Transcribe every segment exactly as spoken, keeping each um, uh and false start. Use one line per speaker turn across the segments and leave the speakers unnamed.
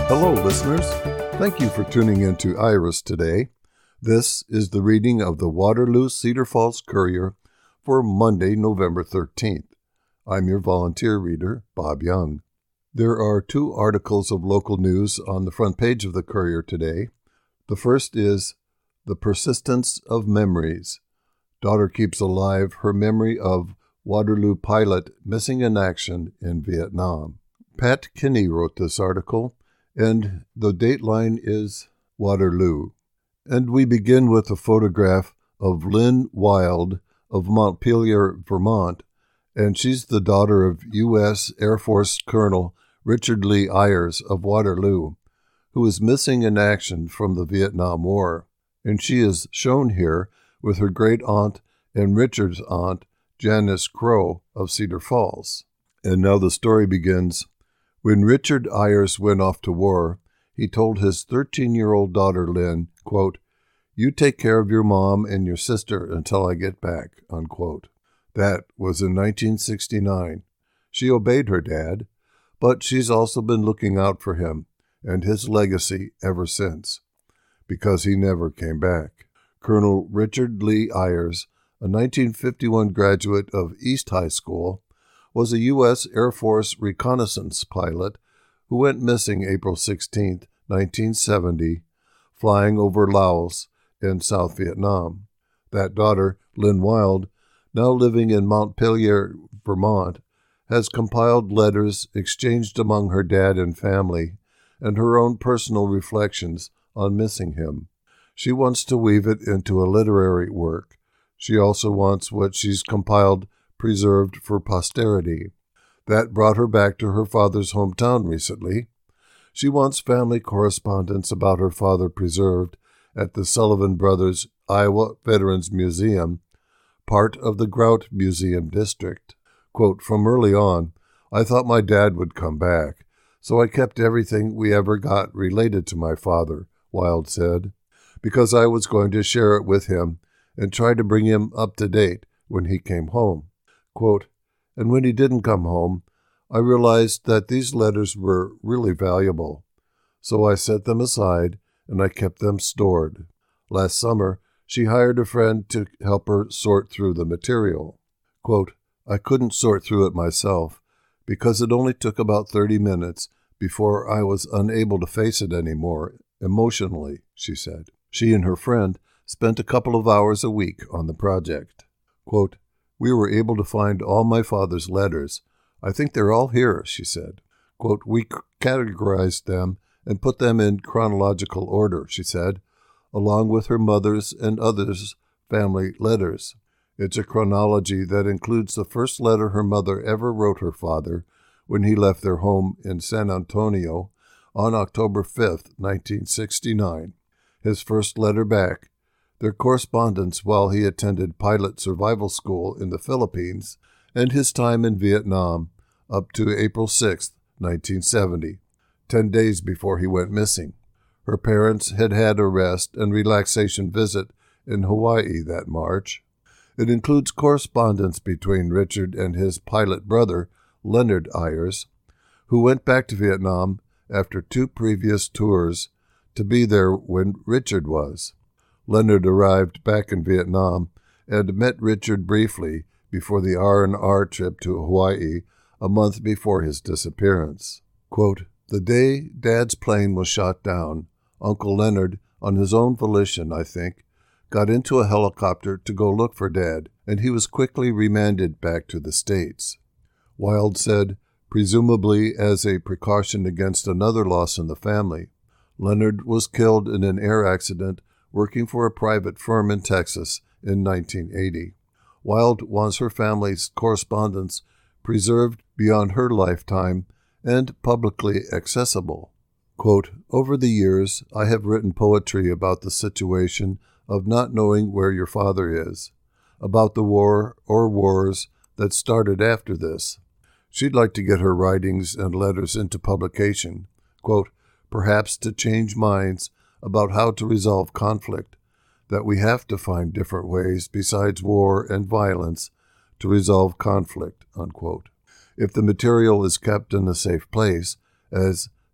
Hello, listeners. Thank you for tuning in to Iris today. This is the reading of the Waterloo Cedar Falls Courier for Monday, November thirteenth. I'm your volunteer reader, Bob Young. There are two articles of local news on the front page of the Courier today. The first is The Persistence of Memories. Daughter keeps alive her memory of Waterloo pilot missing in action in Vietnam. Pat Kinney wrote this article, and the dateline is Waterloo. And we begin with a photograph of Lynn Wild of Montpelier, Vermont, and she's the daughter of U S Air Force Colonel Richard Lee Ayers of Waterloo, who is missing in action from the Vietnam War. And she is shown here with her great-aunt and Richard's aunt, Janice Crow of Cedar Falls. And now the story begins. When Richard Ayers went off to war, he told his thirteen-year-old daughter, Lynn, quote, "You take care of your mom and your sister until I get back," unquote. That was in nineteen sixty-nine. She obeyed her dad, but she's also been looking out for him and his legacy ever since, because he never came back. Colonel Richard Lee Ayers, a nineteen fifty-one graduate of East High School, was a U S Air Force reconnaissance pilot who went missing April sixteenth, nineteen seventy, flying over Laos in South Vietnam. That daughter, Lynn Wild, now living in Montpelier, Vermont, has compiled letters exchanged among her dad and family and her own personal reflections on missing him. She wants to weave it into a literary work. She also wants what she's compiled preserved for posterity. That brought her back to her father's hometown recently. She wants family correspondence about her father preserved at the Sullivan Brothers Iowa Veterans Museum, part of the Grout Museum District. Quote, "From early on, I thought my dad would come back, so I kept everything we ever got related to my father," Wild said, "because I was going to share it with him and try to bring him up to date when he came home." Quote, "And when he didn't come home, I realized that these letters were really valuable, so I set them aside and I kept them stored. Last summer, she hired a friend to help her sort through the material." Quote, "I couldn't sort through it myself because it only took about thirty minutes before I was unable to face it anymore emotionally," she said. She and her friend spent a couple of hours a week on the project. Quote, "We were able to find all my father's letters. I think they're all here," she said. Quote, "We categorized them and put them in chronological order," she said, along with her mother's and others' family letters. It's a chronology that includes the first letter her mother ever wrote her father when he left their home in San Antonio on October fifth, nineteen sixty-nine. His first letter back, their correspondence while he attended pilot survival school in the Philippines, and his time in Vietnam up to April sixth, nineteen seventy, ten days before he went missing. Her parents had had a rest and relaxation visit in Hawaii that March. It includes correspondence between Richard and his pilot brother, Leonard Ayers, who went back to Vietnam after two previous tours to be there when Richard was. Leonard arrived back in Vietnam and met Richard briefly before the R and R trip to Hawaii a month before his disappearance. Quote, "The day Dad's plane was shot down, Uncle Leonard, on his own volition, I think, got into a helicopter to go look for Dad, and he was quickly remanded back to the States." Wild said, presumably as a precaution against another loss in the family. Leonard was killed in an air accident working for a private firm in Texas in nineteen eighty. Wild wants her family's correspondence preserved beyond her lifetime and publicly accessible. Quote, "Over the years, I have written poetry about the situation of not knowing where your father is, about the war or wars that started after this. She'd like to get her writings and letters into publication, quote, perhaps to change minds about how to resolve conflict, that we have to find different ways besides war and violence to resolve conflict," unquote. If the material is kept in a safe place, as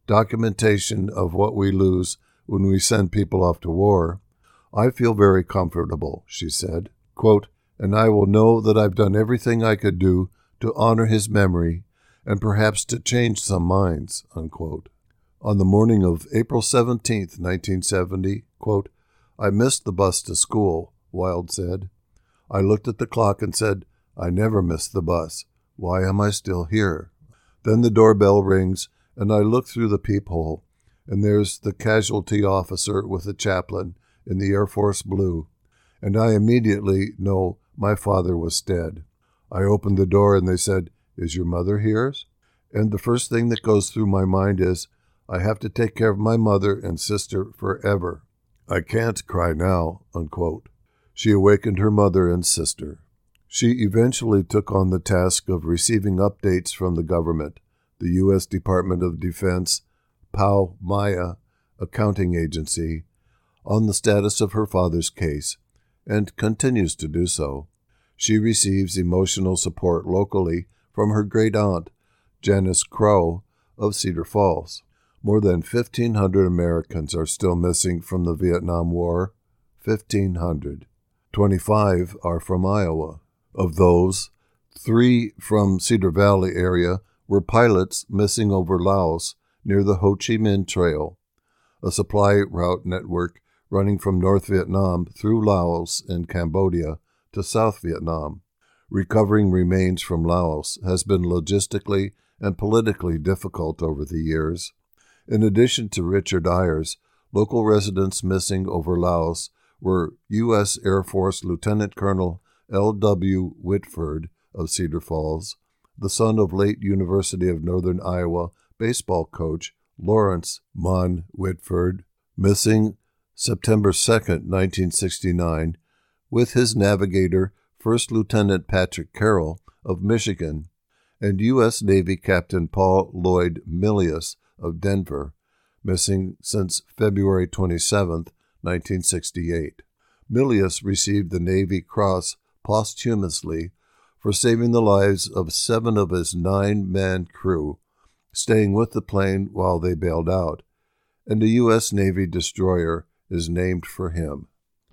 documentation of what we lose when we send people off to war. I feel very comfortable, she said, quote, and I will know that I've done everything I could do to honor his memory and perhaps to change some minds, unquote. On the morning of April seventeenth, nineteen seventy, quote, I missed the bus to school, Wild said. I looked at the clock and said, I never missed the bus. Why am I still here? Then the doorbell rings, and I look through the peephole, and there's the casualty officer with the chaplain in the Air Force blue, and I immediately know my father was dead. I opened the door, and they said, Is your mother here? And the first thing that goes through my mind is, I have to take care of my mother and sister forever. I can't cry now, unquote. She awakened her mother and sister. She eventually took on the task of receiving updates from the government, the U S Department of Defense, P A O Maya accounting agency, on the status of her father's case, and continues to do so. She receives emotional support locally from her great-aunt, Janice Crow of Cedar Falls. More than fifteen hundred Americans are still missing from the Vietnam War. fifteen hundred. twenty-five are from Iowa. Of those, three from Cedar Valley area were pilots missing over Laos near the Ho Chi Minh Trail, a supply route network running from North Vietnam through Laos and Cambodia to South Vietnam. Recovering remains from Laos has been logistically and politically difficult over the years. In addition to Richard Ayers, local residents missing over Laos were U S Air Force Lieutenant Colonel L W Whitford of Cedar Falls, the son of late University of Northern Iowa baseball coach Lawrence Mon Whitford, missing September second, nineteen sixty-nine, with his navigator First Lieutenant Patrick Carroll of Michigan, and U S Navy Captain Paul Lloyd Milius of Denver, missing since February twenty-seventh, nineteen sixty-eight. Milius received the Navy Cross posthumously for saving the lives of seven of his nine-man crew, staying with the plane while they bailed out, and a U S Navy destroyer is named for him.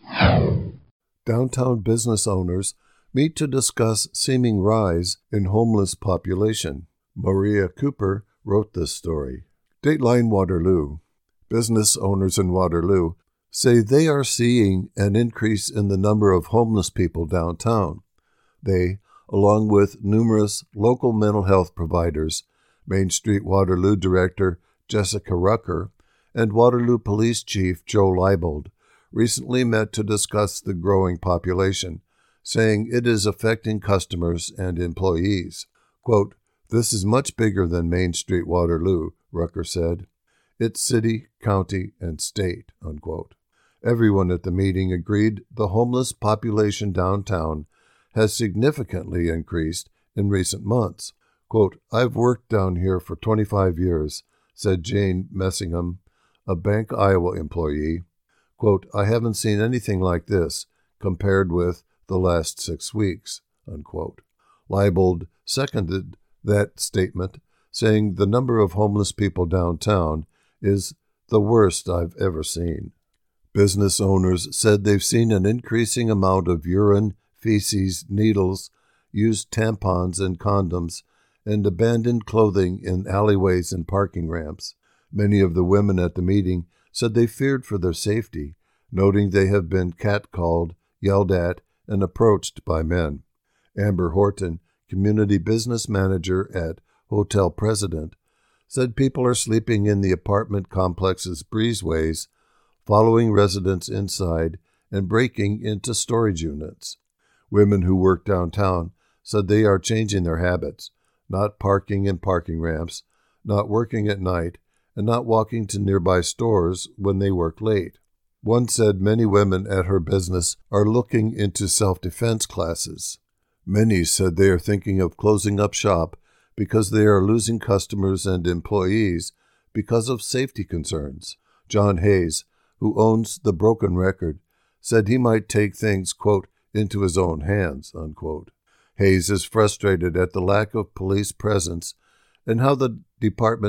Downtown business owners meet to discuss seeming rise in homeless population. Maria Cooper wrote this story. Dateline Waterloo. Business owners in Waterloo say they are seeing an increase in the number of homeless people downtown. They, along with numerous local mental health providers, Main Street Waterloo Director Jessica Rucker, and Waterloo Police Chief Joe Leibold, recently met to discuss the growing population, saying it is affecting customers and employees. Quote, This is much bigger than Main Street Waterloo, Rucker said. It's city, county, and state, unquote. Everyone at the meeting agreed the homeless population downtown has significantly increased in recent months. Quote, I've worked down here for twenty-five years, said Jane Messingham, a Bank Iowa employee. Quote, I haven't seen anything like this compared with the last six weeks, unquote. Leibold seconded that statement, saying the number of homeless people downtown is the worst I've ever seen. Business owners said they've seen an increasing amount of urine, feces, needles, used tampons and condoms, and abandoned clothing in alleyways and parking ramps. Many of the women at the meeting said they feared for their safety, noting they have been catcalled, yelled at, and approached by men. Amber Horton, community business manager at Hotel President, said people are sleeping in the apartment complex's breezeways, following residents inside and breaking into storage units. Women who work downtown said they are changing their habits, not parking in parking ramps, not working at night, and not walking to nearby stores when they work late. One said many women at her business are looking into self-defense classes. Many said they are thinking of closing up shop because they are losing customers and employees because of safety concerns. John Hayes, who owns the Broken Record, said he might take things, quote, into his own hands, unquote. Hayes is frustrated at the lack of police presence and how the department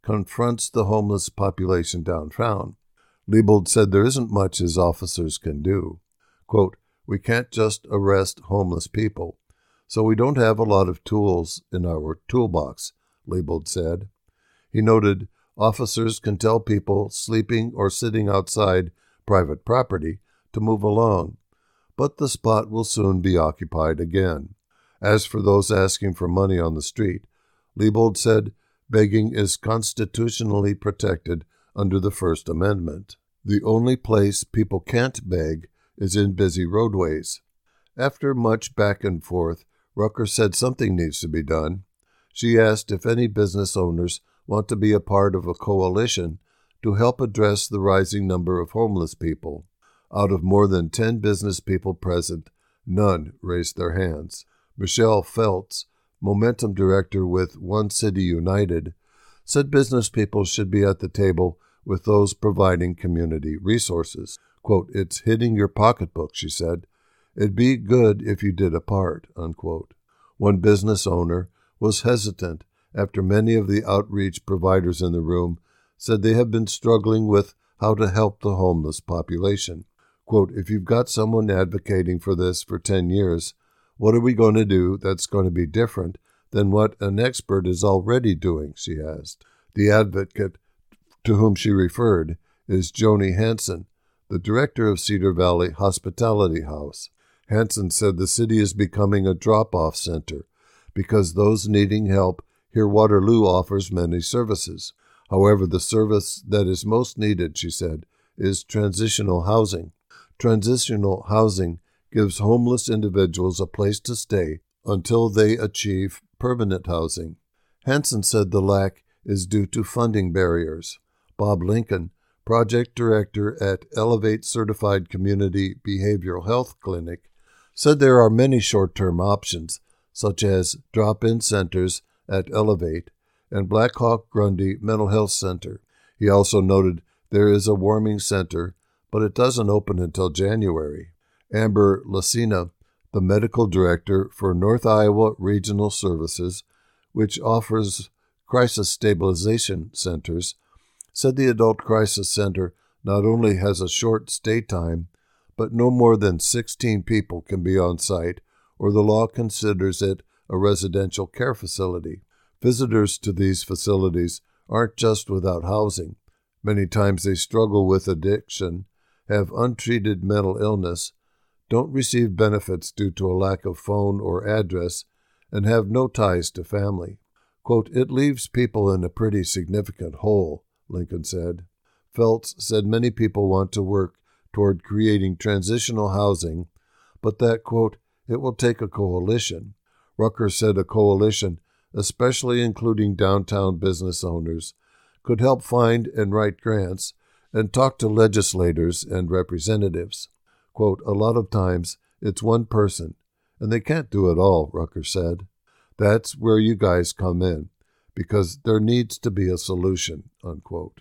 confronts the homeless population downtown. Leibold said there isn't much his officers can do. Quote, "We can't just arrest homeless people, so we don't have a lot of tools in our toolbox," Leibold said. He noted officers can tell people sleeping or sitting outside private property to move along, but the spot will soon be occupied again. As for those asking for money on the street, Leibold said begging is constitutionally protected under the First Amendment. The only place people can't beg is in busy roadways. After much back and forth, Rucker said something needs to be done. She asked if any business owners want to be a part of a coalition to help address the rising number of homeless people. Out of more than ten business people present, none raised their hands. Michelle Feltz, Momentum Director with One City United, said business people should be at the table with those providing community resources. Quote, "It's hitting your pocketbook," she said. "It'd be good if you did a part," unquote. One business owner was hesitant after many of the outreach providers in the room said they have been struggling with how to help the homeless population. Quote, "If you've got someone advocating for this for ten years, what are we going to do that's going to be different than what an expert is already doing?" she asked. The advocate to whom she referred is Joni Hansen, the director of Cedar Valley Hospitality House. Hansen said the city is becoming a drop-off center because those needing help hear Waterloo offers many services. However, the service that is most needed, she said, is transitional housing. Transitional housing gives homeless individuals a place to stay until they achieve permanent housing. Hansen said the lack is due to funding barriers. Bob Lincoln, project director at Elevate Certified Community Behavioral Health Clinic, said there are many short-term options, such as drop-in centers at Elevate and Black Hawk Grundy Mental Health Center. He also noted there is a warming center, but it doesn't open until January. Amber Lacina, the medical director for North Iowa Regional Services, which offers crisis stabilization centers, said the Adult Crisis Center not only has a short stay time, but no more than sixteen people can be on site, or the law considers it a residential care facility. Visitors to these facilities aren't just without housing. Many times they struggle with addiction, have untreated mental illness, don't receive benefits due to a lack of phone or address, and have no ties to family. Quote, "It leaves people in a pretty significant hole," Lincoln said. Feltz said many people want to work toward creating transitional housing, but that, quote, "it will take a coalition." Rucker said a coalition, especially including downtown business owners, could help find and write grants and talk to legislators and representatives. Quote, "A lot of times it's one person, and they can't do it all," Rucker said. "That's where you guys come in, because there needs to be a solution," unquote.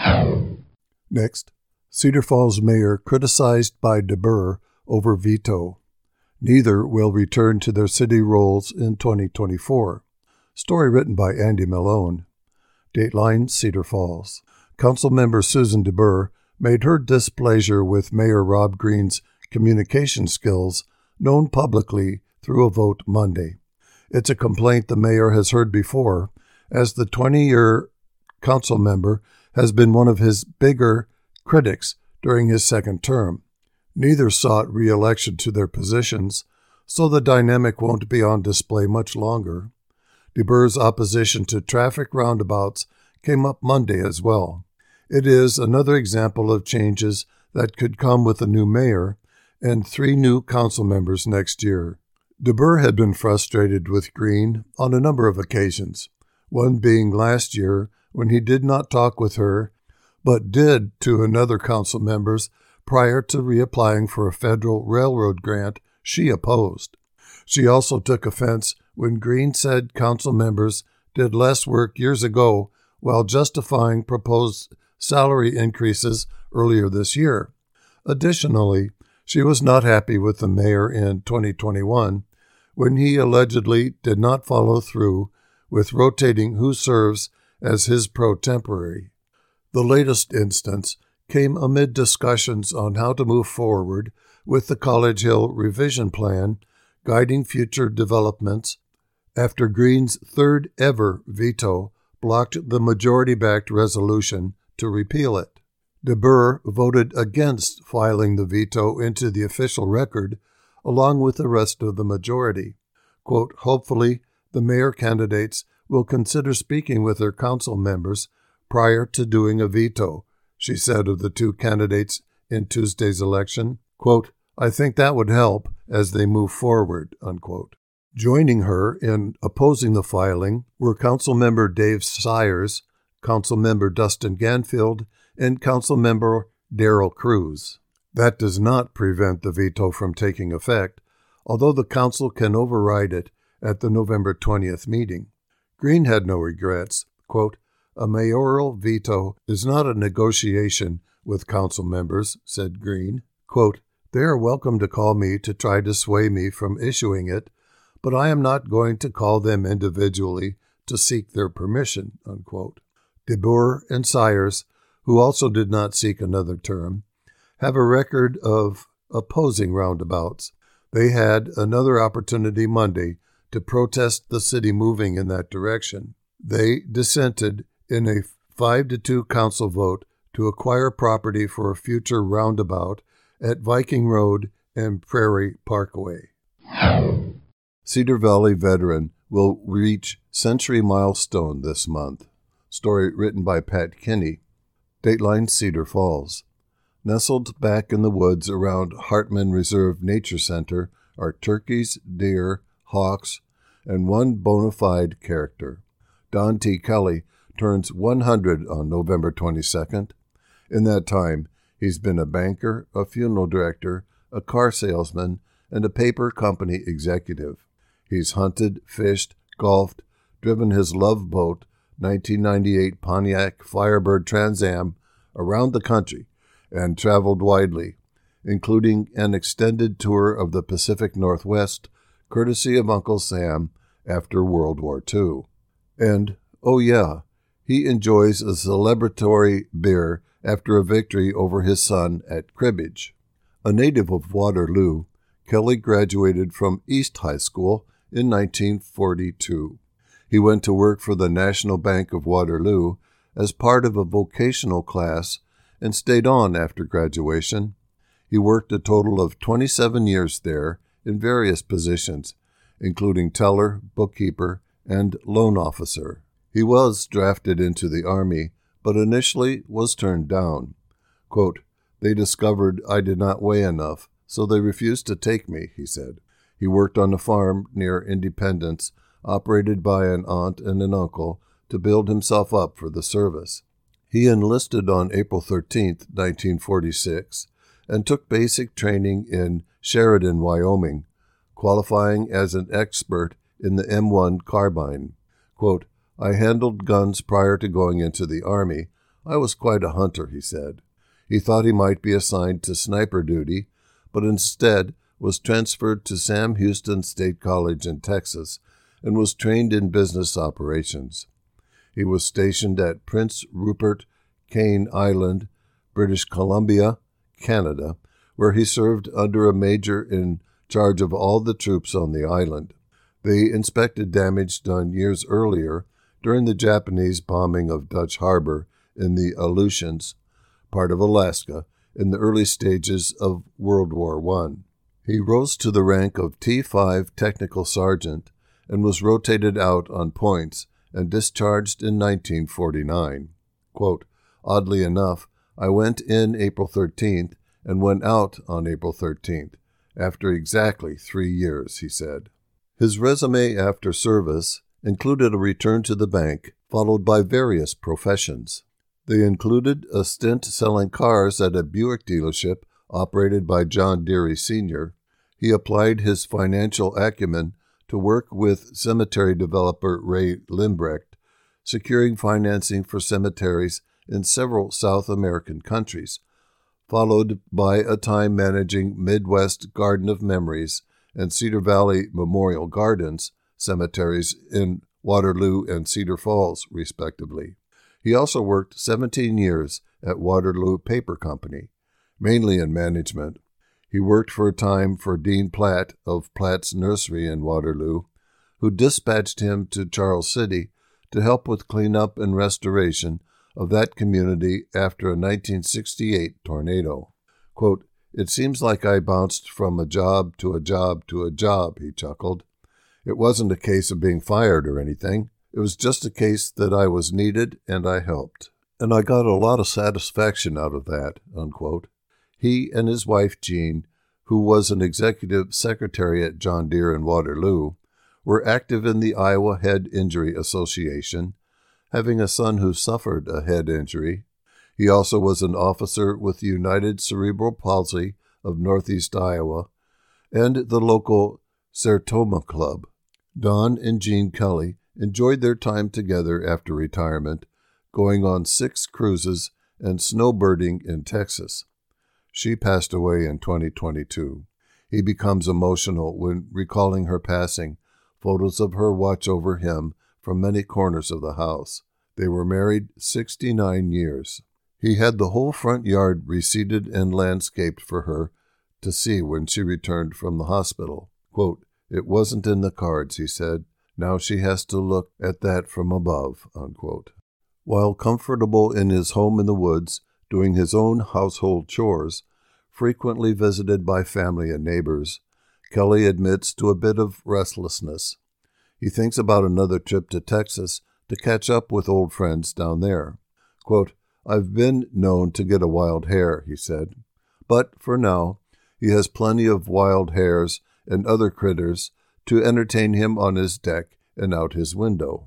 Next, Cedar Falls mayor criticized by DeBurr over veto. Neither will return to their city roles in twenty twenty-four. Story written by Andy Malone. Dateline, Cedar Falls. Councilmember Susan DeBurr made her displeasure with Mayor Rob Green's communication skills known publicly through a vote Monday. It's a complaint the mayor has heard before, as the twenty-year council member has been one of his bigger critics during his second term. Neither sought re-election to their positions, so the dynamic won't be on display much longer. DeBurr's opposition to traffic roundabouts came up Monday as well. It is another example of changes that could come with a new mayor and three new council members next year. DeBurr had been frustrated with Green on a number of occasions, one being last year when he did not talk with her, but did to another council members prior to reapplying for a federal railroad grant she opposed. She also took offense when Green said council members did less work years ago while justifying proposed salary increases earlier this year. Additionally, she was not happy with the mayor in twenty twenty-one when he allegedly did not follow through with rotating who serves as his pro tempore. The latest instance came amid discussions on how to move forward with the College Hill revision plan guiding future developments after Green's third-ever veto blocked the majority-backed resolution to repeal it. DeBoer voted against filing the veto into the official record along with the rest of the majority. Quote, hopefully, the mayor candidates will consider speaking with their council members prior to doing a veto, she said of the two candidates in Tuesday's election. Quote, I think that would help as they move forward, unquote. Joining her in opposing the filing were Councilmember Dave Sires, Councilmember Dustin Ganfield, and Councilmember Darrell Cruz. That does not prevent the veto from taking effect, although the council can override it at the November twentieth meeting. Green had no regrets. Quote, a mayoral veto is not a negotiation with council members, said Green. Quote, they are welcome to call me to try to sway me from issuing it, but I am not going to call them individually to seek their permission, unquote. DeBoer and Sires, who also did not seek another term, have a record of opposing roundabouts. They had another opportunity Monday to protest the city moving in that direction. They dissented in a five to two council vote to acquire property for a future roundabout at Viking Road and Prairie Parkway. Cedar Valley veteran will reach century milestone this month. Story written by Pat Kinney. Dateline Cedar Falls. Nestled back in the woods around Hartman Reserve Nature Center are turkeys, deer, hawks, and one bona fide character. Don T. Kelly turns one hundred on November twenty-second. In that time, he's been a banker, a funeral director, a car salesman, and a paper company executive. He's hunted, fished, golfed, driven his Love Boat nineteen ninety-eight Pontiac Firebird Trans Am around the country and traveled widely, including an extended tour of the Pacific Northwest, courtesy of Uncle Sam after World War Two. And, oh yeah, he enjoys a celebratory beer after a victory over his son at cribbage. A native of Waterloo, Kelly graduated from East High School in nineteen forty-two. He went to work for the National Bank of Waterloo as part of a vocational class and stayed on after graduation. He worked a total of twenty-seven years there in various positions, including teller, bookkeeper, and loan officer. He was drafted into the Army, but initially was turned down. Quote, they discovered I did not weigh enough, so they refused to take me, he said. He worked on a farm near Independence, operated by an aunt and an uncle, to build himself up for the service. He enlisted on April thirteenth, nineteen forty-six, and took basic training in Sheridan, Wyoming, qualifying as an expert in the M one carbine. Quote, I handled guns prior to going into the Army. I was quite a hunter, he said. He thought he might be assigned to sniper duty, but instead was transferred to Sam Houston State College in Texas and was trained in business operations. He was stationed at Prince Rupert, Cane Island, British Columbia, Canada, where he served under a major in charge of all the troops on the island. They inspected damage done years earlier during the Japanese bombing of Dutch Harbor in the Aleutians, part of Alaska, in the early stages of World War One. He rose to the rank of T five Technical Sergeant and was rotated out on points and discharged in nineteen forty-nine. Quote, oddly enough, I went in April thirteenth and went out on April thirteenth, after exactly three years, he said. His resume after service included a return to the bank, followed by various professions. They included a stint selling cars at a Buick dealership operated by John Deere Senior He applied his financial acumen to work with cemetery developer Ray Limbrecht, securing financing for cemeteries in several South American countries, followed by a time managing Midwest Garden of Memories and Cedar Valley Memorial Gardens cemeteries in Waterloo and Cedar Falls, respectively. He also worked seventeen years at Waterloo Paper Company, mainly in management. He worked for a time for Dean Platt of Platt's Nursery in Waterloo, who dispatched him to Charles City to help with cleanup and restoration of that community after a nineteen sixty-eight tornado. Quote, "It seems like I bounced from a job to a job to a job," he chuckled. "It wasn't a case of being fired or anything. It was just a case that I was needed and I helped. And I got a lot of satisfaction out of that," unquote. He and his wife, Jean, who was an executive secretary at John Deere in Waterloo, were active in the Iowa Head Injury Association, having a son who suffered a head injury. He also was an officer with the United Cerebral Palsy of Northeast Iowa and the local Sertoma Club. Don and Jean Kelly enjoyed their time together after retirement, going on six cruises and snowbirding in Texas. She passed away in twenty twenty-two. He becomes emotional when recalling her passing. Photos of her watch over him from many corners of the house. They were married sixty-nine years. He had the whole front yard reseeded and landscaped for her to see when she returned from the hospital. Quote, "It wasn't in the cards," he said. "Now she has to look at that from above," unquote. While comfortable in his home in the woods, doing his own household chores, frequently visited by family and neighbors, Kelly admits to a bit of restlessness. He thinks about another trip to Texas to catch up with old friends down there. Quote, "I've been known to get a wild hare," he said. But for now, he has plenty of wild hares and other critters to entertain him on his deck and out his window.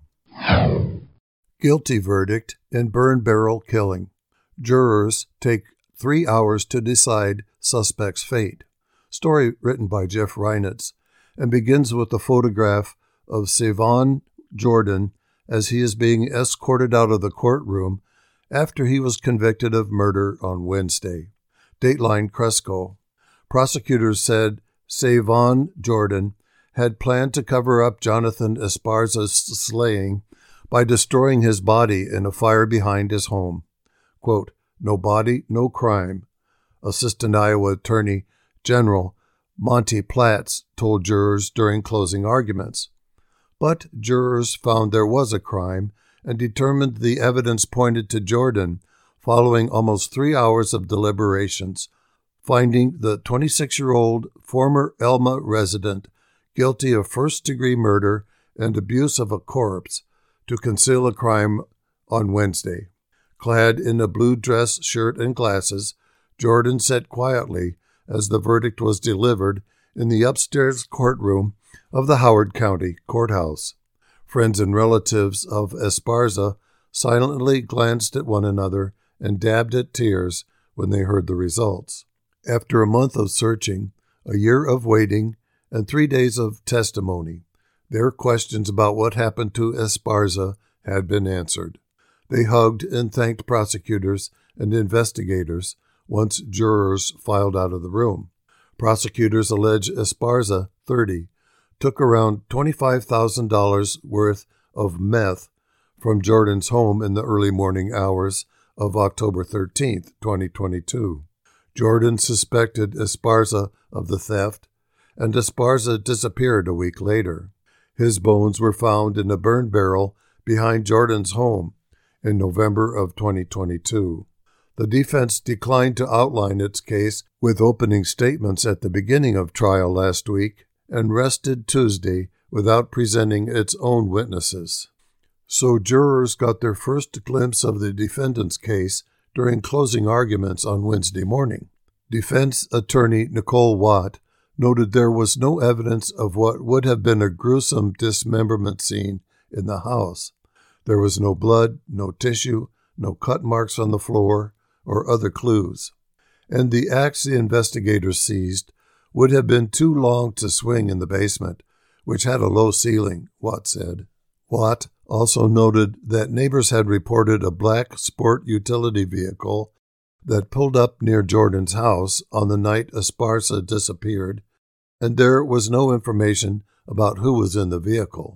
Guilty verdict in burn barrel killing. Jurors take three hours to decide suspect's fate. Story written by Jeff Reinitz and begins with a photograph of Savon Jordan as he is being escorted out of the courtroom after he was convicted of murder on Wednesday. Dateline Cresco. Prosecutors said Savon Jordan had planned to cover up Jonathan Esparza's slaying by destroying his body in a fire behind his home. Quote, "No body, no crime," Assistant Iowa Attorney General Monty Platts told jurors during closing arguments. But jurors found there was a crime and determined the evidence pointed to Jordan following almost three hours of deliberations, finding the twenty-six-year-old former Elma resident guilty of first-degree murder and abuse of a corpse to conceal a crime on Wednesday. Clad in a blue dress shirt and glasses, Jordan sat quietly as the verdict was delivered in the upstairs courtroom of the Howard County Courthouse. Friends and relatives of Esparza silently glanced at one another and dabbed at tears when they heard the results. After a month of searching, a year of waiting, and three days of testimony, their questions about what happened to Esparza had been answered. They hugged and thanked prosecutors and investigators once jurors filed out of the room. Prosecutors allege Esparza, thirty, took around twenty-five thousand dollars worth of meth from Jordan's home in the early morning hours of October thirteenth, twenty twenty-two. Jordan suspected Esparza of the theft, and Esparza disappeared a week later. His bones were found in a burn barrel behind Jordan's home in November of twenty twenty-two. The defense declined to outline its case with opening statements at the beginning of trial last week and rested Tuesday without presenting its own witnesses. So jurors got their first glimpse of the defendant's case during closing arguments on Wednesday morning. Defense attorney Nicole Watt noted there was no evidence of what would have been a gruesome dismemberment scene in the house. There was no blood, no tissue, no cut marks on the floor, or other clues. And the axe the investigators seized would have been too long to swing in the basement, which had a low ceiling, Watt said. Watt also noted that neighbors had reported a black sport utility vehicle that pulled up near Jordan's house on the night Esparza disappeared, and there was no information about who was in the vehicle.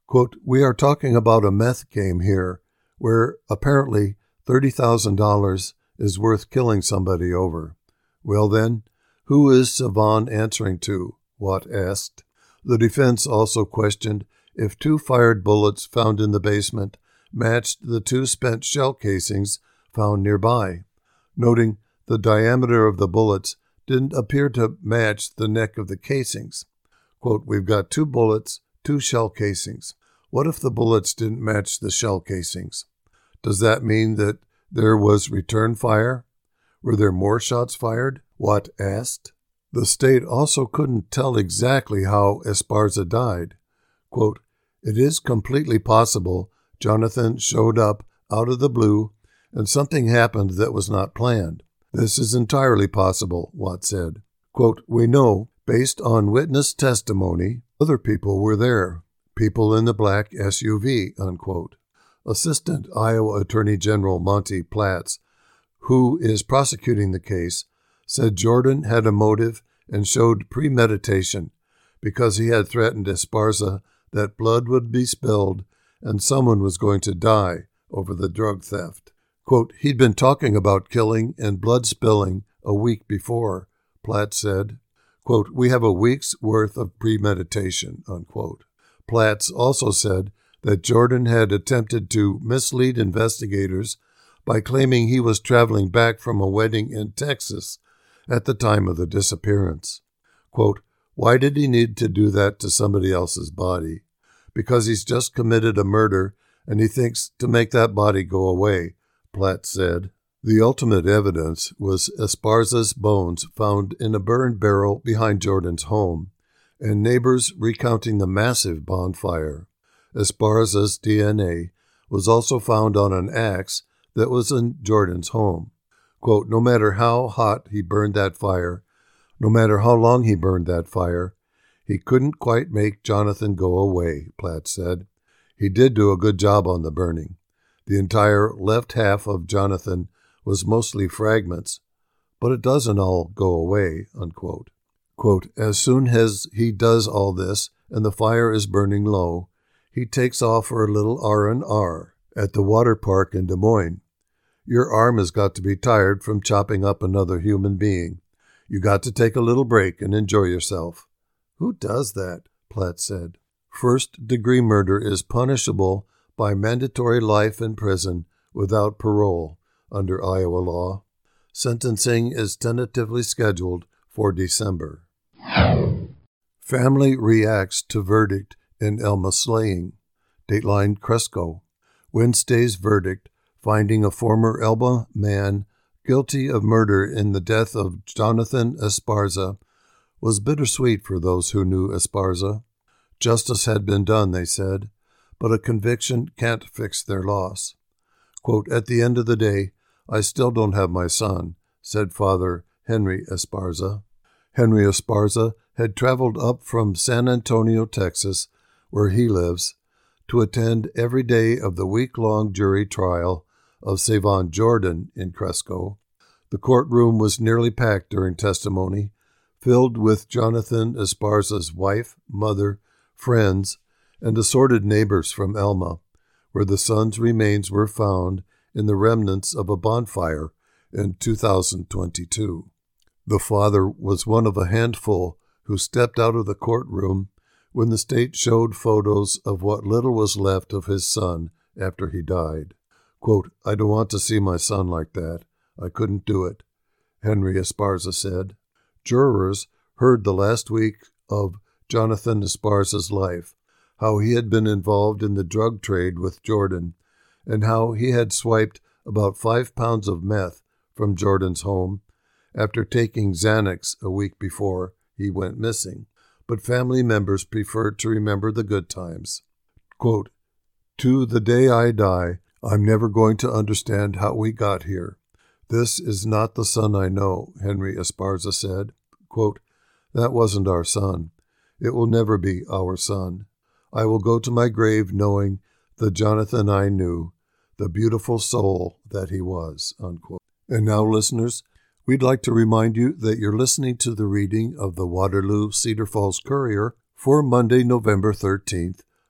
Quote, "We are talking about a meth game here, where apparently thirty thousand dollars is worth killing somebody over. Well then, who is Savon answering to?" Watt asked. The defense also questioned if two fired bullets found in the basement matched the two spent shell casings found nearby, noting the diameter of the bullets didn't appear to match the neck of the casings. Quote, "We've got two bullets, two shell casings. What if the bullets didn't match the shell casings? Does that mean that there was return fire? Were there more shots fired?" Watt asked. The state also couldn't tell exactly how Esparza died. Quote, "It is completely possible Jonathan showed up out of the blue and something happened that was not planned. This is entirely possible," Watt said. Quote, "We know, based on witness testimony, other people were there, people in the black S U V," unquote. Assistant Iowa Attorney General Monty Platts, who is prosecuting the case, said Jordan had a motive and showed premeditation because he had threatened Esparza that blood would be spilled and someone was going to die over the drug theft. Quote, "He'd been talking about killing and blood spilling a week before," Platt said. Quote, "We have a week's worth of premeditation," unquote. Platts also said that Jordan had attempted to mislead investigators by claiming he was traveling back from a wedding in Texas at the time of the disappearance. Quote, "Why did he need to do that to somebody else's body? Because he's just committed a murder and he thinks to make that body go away," Platt said. The ultimate evidence was Esparza's bones found in a burned barrel behind Jordan's home, and neighbors recounting the massive bonfire. Esparza's D N A was also found on an axe that was in Jordan's home. Quote, "No matter how hot he burned that fire, no matter how long he burned that fire, he couldn't quite make Jonathan go away," Platt said. "He did do a good job on the burning. The entire left half of Jonathan was mostly fragments, but it doesn't all go away," unquote. Quote, "As soon as he does all this and the fire is burning low, he takes off for a little R and R at the water park in Des Moines. Your arm has got to be tired from chopping up another human being. You got to take a little break and enjoy yourself." "Who does that?" Platt said. First-degree murder is punishable by mandatory life in prison without parole under Iowa law. Sentencing is tentatively scheduled for December. Family reacts to verdict in Elma slaying. Dateline Cresco. Wednesday's verdict finding a former Elma man guilty of murder in the death of Jonathan Esparza was bittersweet for those who knew Esparza. Justice had been done, they said, but a conviction can't fix their loss. Quote, "At the end of the day, I still don't have my son," said Father Henry Esparza. Henry Esparza had traveled up from San Antonio, Texas, where he lives, to attend every day of the week-long jury trial of Savon Jordan in Cresco. The courtroom was nearly packed during testimony, filled with Jonathan Esparza's wife, mother, friends, and assorted neighbors from Elma, where the son's remains were found in the remnants of a bonfire in two thousand twenty-two. The father was one of a handful who stepped out of the courtroom when the state showed photos of what little was left of his son after he died. Quote, "I don't want to see my son like that. I couldn't do it," Henry Esparza said. Jurors heard the last week of Jonathan Esparza's life, how he had been involved in the drug trade with Jordan, and how he had swiped about five pounds of meth from Jordan's home after taking Xanax a week before he went missing. But family members preferred to remember the good times. Quote, "To the day I die, I'm never going to understand how we got here. This is not the son I know," Henry Esparza said. Quote, "That wasn't our son. It will never be our son. I will go to my grave knowing the Jonathan I knew, the beautiful soul that he was." Unquote. And now, listeners, we'd like to remind you that you're listening to the reading of the Waterloo Cedar Falls Courier for Monday, November thirteenth,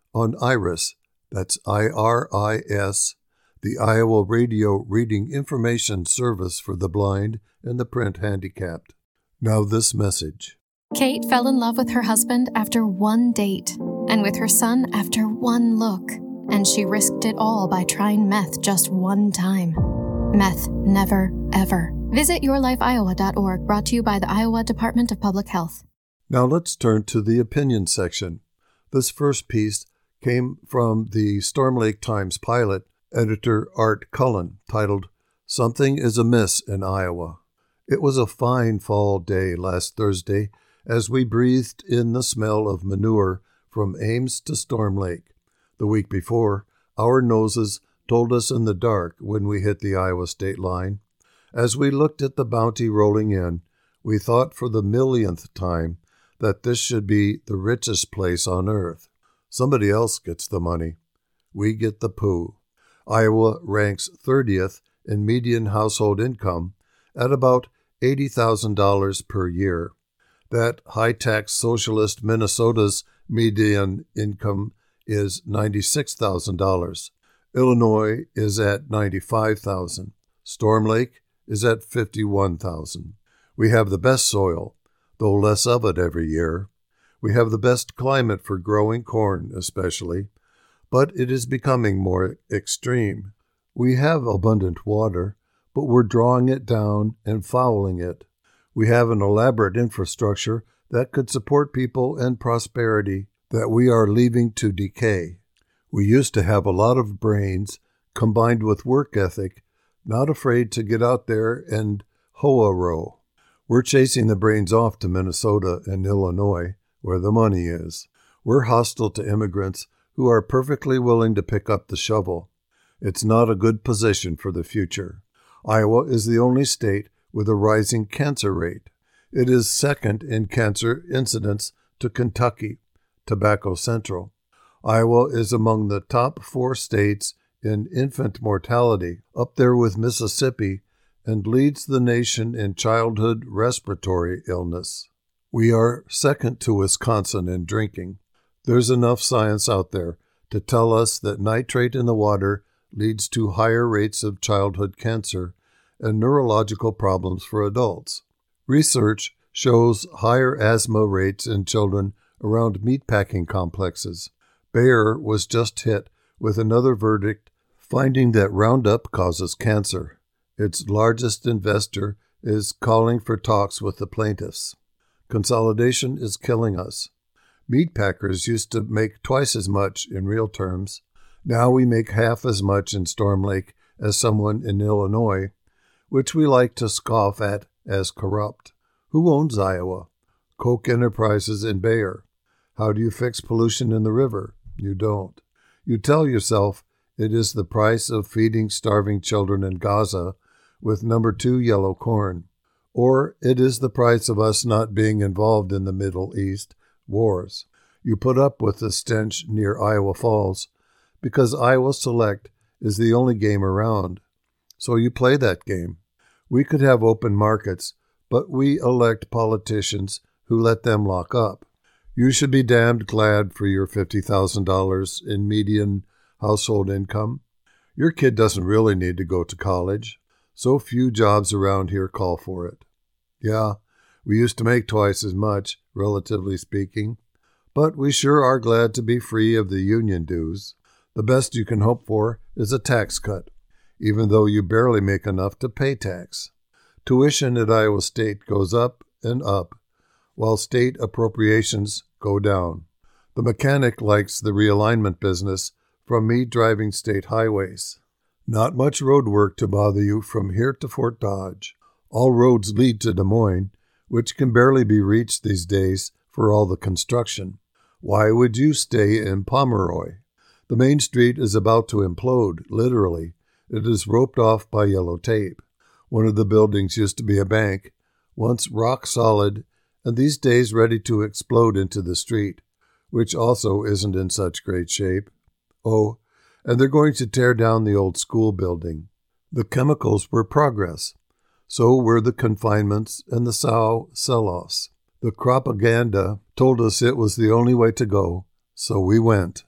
on IRIS, that's I R I S, the Iowa Radio Reading Information Service for the blind and the print handicapped. Now this message.
Kate fell in love with her husband after one date, and with her son after one look, and she risked it all by trying meth just one time. Meth never, ever. Visit your life iowa dot org, brought to you by the Iowa Department of Public Health.
Now let's turn to the opinion section. This first piece came from the Storm Lake Times Pilot, editor Art Cullen, titled, Something is Amiss in Iowa. It was a fine fall day last Thursday as we breathed in the smell of manure from Ames to Storm Lake. The week before, our noses told us in the dark when we hit the Iowa state line. As we looked at the bounty rolling in, we thought for the millionth time that this should be the richest place on earth. Somebody else gets the money. We get the poo. Iowa ranks thirtieth in median household income at about eighty thousand dollars per year. That high-tax socialist Minnesota's median income is ninety-six thousand dollars. Illinois is at ninety-five thousand dollars. Storm Lake is at fifty-one thousand dollars. We have the best soil, though less of it every year. We have the best climate for growing corn, especially, but it is becoming more extreme. We have abundant water, but we're drawing it down and fouling it. We have an elaborate infrastructure that could support people and prosperity that we are leaving to decay. We used to have a lot of brains combined with work ethic, not afraid to get out there and hoe a row. We're chasing the brains off to Minnesota and Illinois, where the money is. We're hostile to immigrants who are perfectly willing to pick up the shovel. It's not a good position for the future. Iowa is the only state with a rising cancer rate. It is second in cancer incidence to Kentucky, Tobacco Central. Iowa is among the top four states in infant mortality, up there with Mississippi, and leads the nation in childhood respiratory illness. We are second to Wisconsin in drinking. There's enough science out there to tell us that nitrate in the water leads to higher rates of childhood cancer and neurological problems for adults. Research shows higher asthma rates in children around meatpacking complexes. Bayer was just hit with another verdict finding that Roundup causes cancer. Its largest investor is calling for talks with the plaintiffs. Consolidation is killing us. Meatpackers used to make twice as much in real terms. Now we make half as much in Storm Lake as someone in Illinois, which we like to scoff at as corrupt. Who owns Iowa? Koch Enterprises and Bayer. How do you fix pollution in the river? You don't. You tell yourself it is the price of feeding starving children in Gaza with number two yellow corn, or it is the price of us not being involved in the Middle East wars. You put up with the stench near Iowa Falls because Iowa Select is the only game around. So you play that game. We could have open markets, but we elect politicians who let them lock up. You should be damned glad for your fifty thousand dollars in median household income. Your kid doesn't really need to go to college. So few jobs around here call for it. Yeah, we used to make twice as much, relatively speaking, but we sure are glad to be free of the union dues. The best you can hope for is a tax cut, even though you barely make enough to pay tax. Tuition at Iowa State goes up and up, while state appropriations go down. The mechanic likes the realignment business from me driving state highways. Not much road work to bother you from here to Fort Dodge. All roads lead to Des Moines, which can barely be reached these days for all the construction. Why would you stay in Pomeroy? The main street is about to implode, literally. It is roped off by yellow tape. One of the buildings used to be a bank, once rock solid, and these days ready to explode into the street, which also isn't in such great shape. Oh, and they're going to tear down the old school building. The chemicals were progress. So were the confinements and the sow sell-offs. The propaganda told us it was the only way to go, so we went.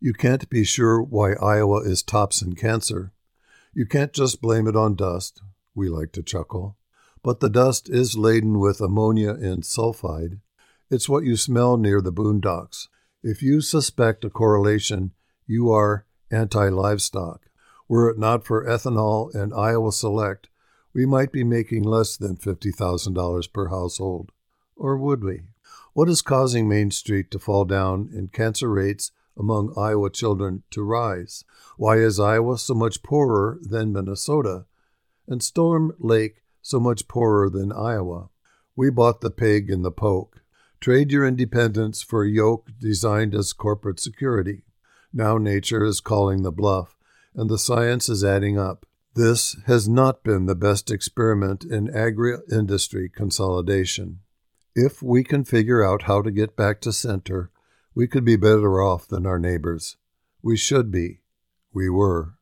You can't be sure why Iowa is tops in cancer. You can't just blame it on dust, we like to chuckle. But the dust is laden with ammonia and sulfide. It's what you smell near the boondocks. If you suspect a correlation, you are anti-livestock. Were it not for ethanol and Iowa Select, we might be making less than fifty thousand dollars per household. Or would we? What is causing Main Street to fall down and cancer rates among Iowa children to rise? Why is Iowa so much poorer than Minnesota, and Storm Lake so much poorer than Iowa? We bought the pig in the poke. Trade your independence for a yoke designed as corporate security. Now nature is calling the bluff, and the science is adding up. This has not been the best experiment in agri-industry consolidation. If we can figure out how to get back to center, we could be better off than our neighbors. We should be. We were.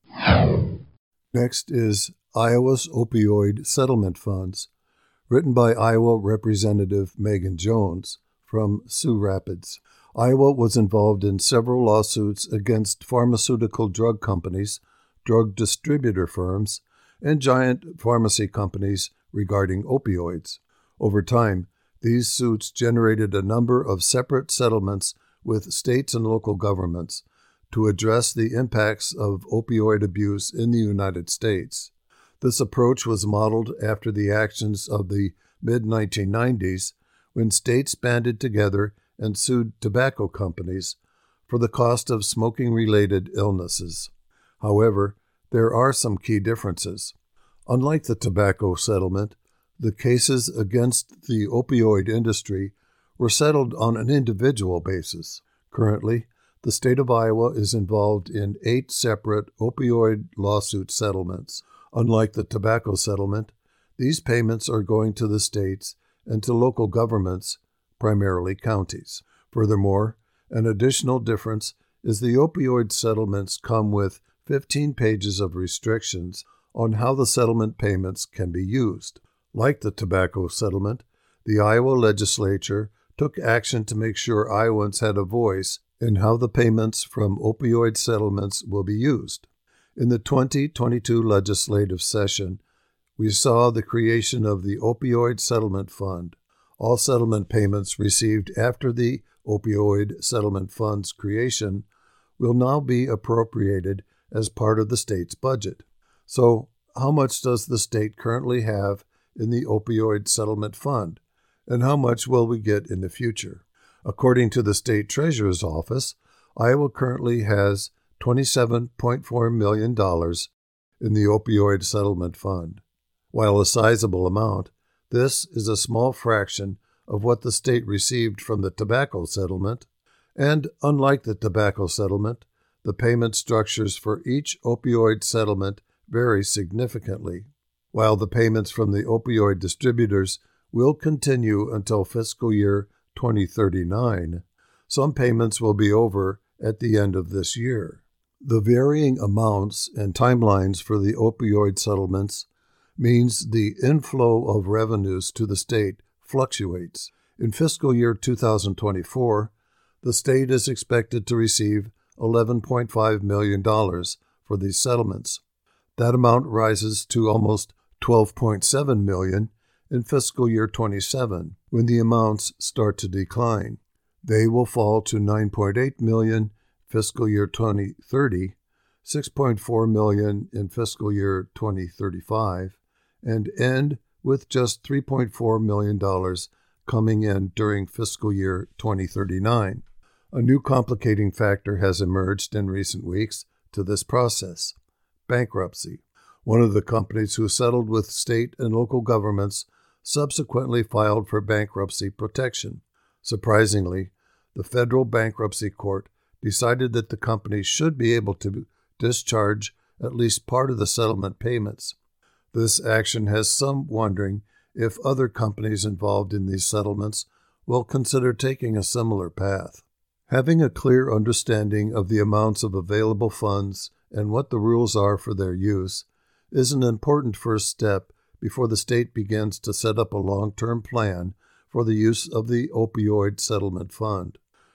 Next is Iowa's Opioid Settlement Funds, written by Iowa Representative Megan Jones from Sioux Rapids. Iowa was involved in several lawsuits against pharmaceutical drug companies, drug distributor firms, and giant pharmacy companies regarding opioids. Over time, these suits generated a number of separate settlements with states and local governments to address the impacts of opioid abuse in the United States. This approach was modeled after the actions of the mid nineteen nineties, when states banded together and sued tobacco companies for the cost of smoking-related illnesses. However, there are some key differences. Unlike the tobacco settlement, the cases against the opioid industry were settled on an individual basis. Currently, the state of Iowa is involved in eight separate opioid lawsuit settlements. Unlike the tobacco settlement, these payments are going to the states and to local governments, primarily counties. Furthermore, an additional difference is the opioid settlements come with fifteen pages of restrictions on how the settlement payments can be used. Like the tobacco settlement, the Iowa legislature took action to make sure Iowans had a voice in how the payments from opioid settlements will be used. In the twenty twenty-two legislative session, we saw the creation of the Opioid Settlement Fund. All settlement payments received after the Opioid Settlement Fund's creation will now be appropriated as part of the state's budget. So, how much does the state currently have in the Opioid Settlement Fund, and how much will we get in the future? According to the State Treasurer's Office, Iowa currently has twenty-seven point four million dollars in the Opioid Settlement Fund. While a sizable amount, this is a small fraction of what the state received from the tobacco settlement, and unlike the tobacco settlement, the payment structures for each opioid settlement vary significantly. While the payments from the opioid distributors will continue until fiscal year twenty thirty-nine, some payments will be over at the end of this year. The varying amounts and timelines for the opioid settlements means the inflow of revenues to the state fluctuates. In fiscal year two thousand twenty-four, the state is expected to receive eleven point five million dollars for these settlements. That amount rises to almost twelve point seven million dollars in fiscal year twenty-seven, when the amounts start to decline. They will fall to nine point eight million dollars fiscal year twenty thirty, six point four million dollars in fiscal year twenty thirty-five, and end with just three point four million dollars coming in during fiscal year twenty thirty-nine. A new complicating factor has emerged in recent weeks to this process: bankruptcy. One of the companies who settled with state and local governments subsequently filed for bankruptcy protection. Surprisingly, the federal bankruptcy court decided that the company should be able to discharge at least part of the settlement payments. This action has some wondering if other companies involved in these settlements will consider taking a similar path. Having a clear understanding of the amounts of available funds and what the rules are for their use is an important first step before the state begins to set up a long-term plan for the use of the Opioid Settlement Fund.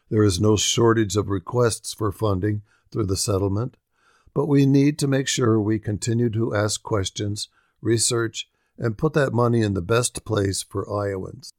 There is no shortage of requests for funding through the settlement, but we need to make sure we continue to ask questions, research, and put that money in the best place for Iowans.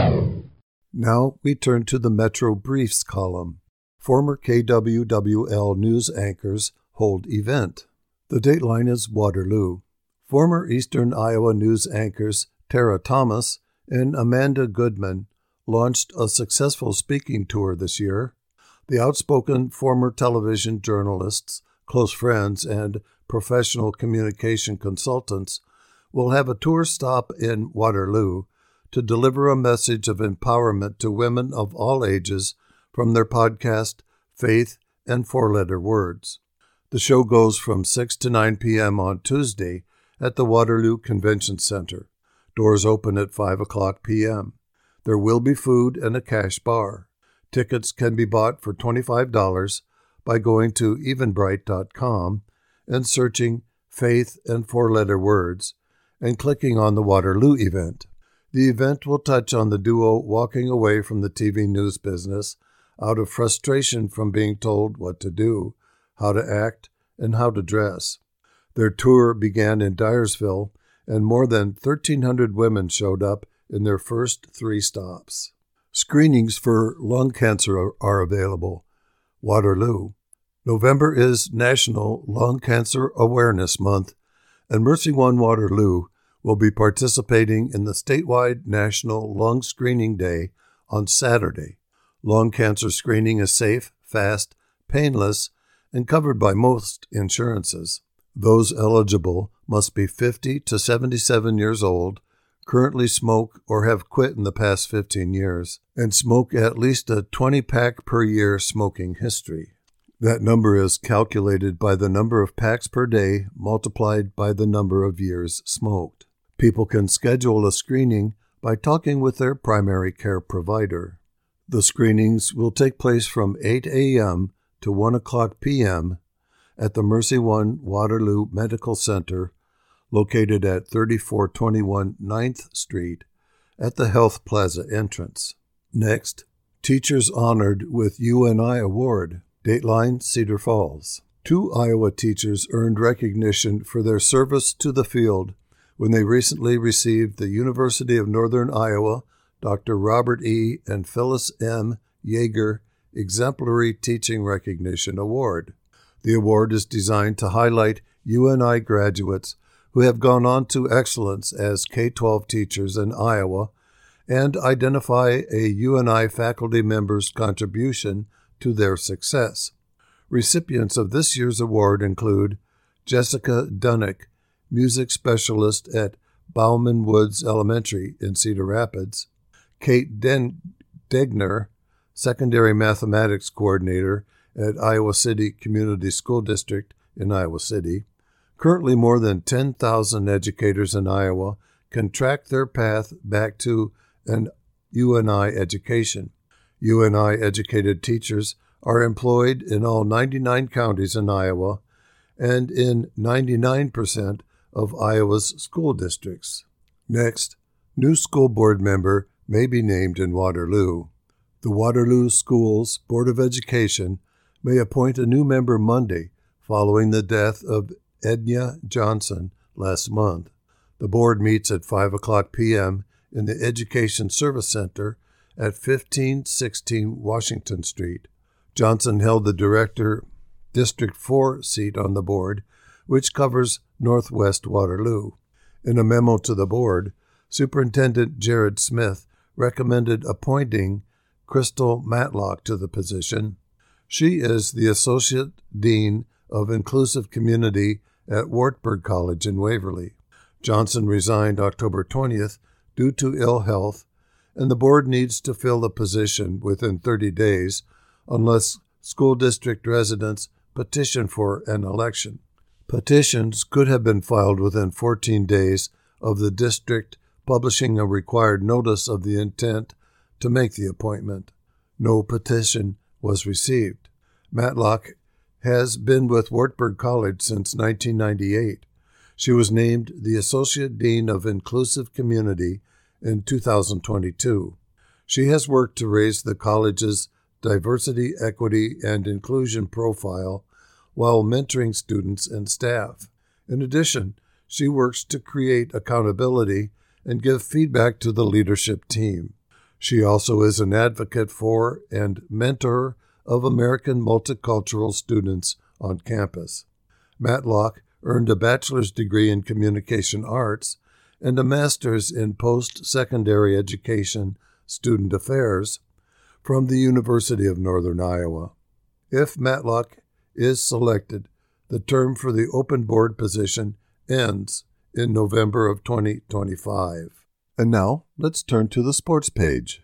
Now we turn to the Metro Briefs column. Former K W W L news anchors hold event. The dateline is Waterloo. Former Eastern Iowa news anchors Tara Thomas and Amanda Goodman launched a successful speaking tour this year. The outspoken former television journalists, close friends, and professional communication consultants will have a tour stop in Waterloo to deliver a message of empowerment to women of all ages from their podcast, Faith and Four-Letter Words. The show goes from six to nine p.m. on Tuesday at the Waterloo Convention Center. Doors open at five o'clock p.m. There will be food and a cash bar. Tickets can be bought for twenty-five dollars by going to eventbrite dot com and searching Faith and Four-Letter Words and clicking on the Waterloo event. The event will touch on the duo walking away from the T V news business out of frustration from being told what to do, how to act, and how to dress. Their tour began in Dyersville, and more than thirteen hundred women showed up in their first three stops. Screenings for lung cancer are available. Waterloo. November is National Lung Cancer Awareness Month, and Mercy One Waterloo will be participating in the statewide National Lung Screening Day on Saturday. Lung cancer screening is safe, fast, painless, and covered by most insurances. Those eligible must be fifty to seventy-seven years old, currently smoke or have quit in the past fifteen years, and smoke at least a twenty-pack per year smoking history. That number is calculated by the number of packs per day multiplied by the number of years smoked. People can schedule a screening by talking with their primary care provider. The screenings will take place from eight a.m. to one o'clock p.m. at the Mercy One Waterloo Medical Center, located at thirty-four twenty-one ninth Street at the Health Plaza entrance. Next, teachers honored with U N I Award. Dateline, Cedar Falls. Two Iowa teachers earned recognition for their service to the field when they recently received the University of Northern Iowa Doctor Robert E. and Phyllis M. Yeager Exemplary Teaching Recognition Award. The award is designed to highlight U N I graduates who have gone on to excellence as K twelve teachers in Iowa and identify a U N I faculty member's contribution to their success. Recipients of this year's award include Jessica Dunnick, music specialist at Bauman Woods Elementary in Cedar Rapids, Kate Den- Degner, secondary mathematics coordinator at Iowa City Community School District in Iowa City. Currently, more than ten thousand educators in Iowa can track their path back to an U N I education. U N I-educated teachers are employed in all ninety-nine counties in Iowa and in ninety-nine percent of Iowa's school districts. Next, new school board member may be named in Waterloo. The Waterloo Schools Board of Education may appoint a new member Monday following the death of Edna Johnson last month. The board meets at five o'clock p.m. in the Education Service Center at fifteen sixteen Washington Street. Johnson held the Director District four seat on the board, which covers Northwest Waterloo. In a memo to the board, Superintendent Jared Smith recommended appointing Crystal Matlock to the position. She is the Associate Dean of Inclusive Community at Wartburg College in Waverly. Johnson resigned October twentieth due to ill health, and the board needs to fill the position within thirty days unless school district residents petition for an election. Petitions could have been filed within fourteen days of the district publishing a required notice of the intent to make the appointment. No petition was received. Matlock has been with Wartburg College since nineteen ninety-eight. She was named the Associate Dean of Inclusive Community in two thousand twenty-two. She has worked to raise the college's diversity, equity, and inclusion profile while mentoring students and staff. In addition, she works to create accountability and give feedback to the leadership team. She also is an advocate for and mentor of American multicultural students on campus. Matlock earned a bachelor's degree in communication arts and a master's in post-secondary education student affairs from the University of Northern Iowa. If Matlock is selected, the term for the open board position ends in November of twenty twenty-five. And now, let's turn to the sports page.